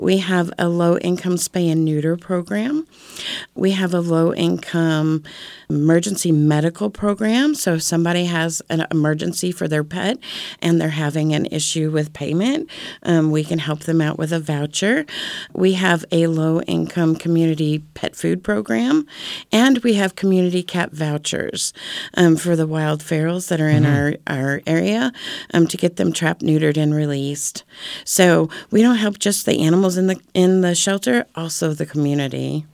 We have a low-income spay and neuter program. We have a low-income emergency medical program. So if somebody has an emergency for their pet and they're having an issue with payment, we can help them out with a voucher. We have a low-income community pet food program, and we have community cat vouchers for the wild ferals that are in our area to get them trapped, neutered, and released. So we don't help just the animals in the shelter, also the community.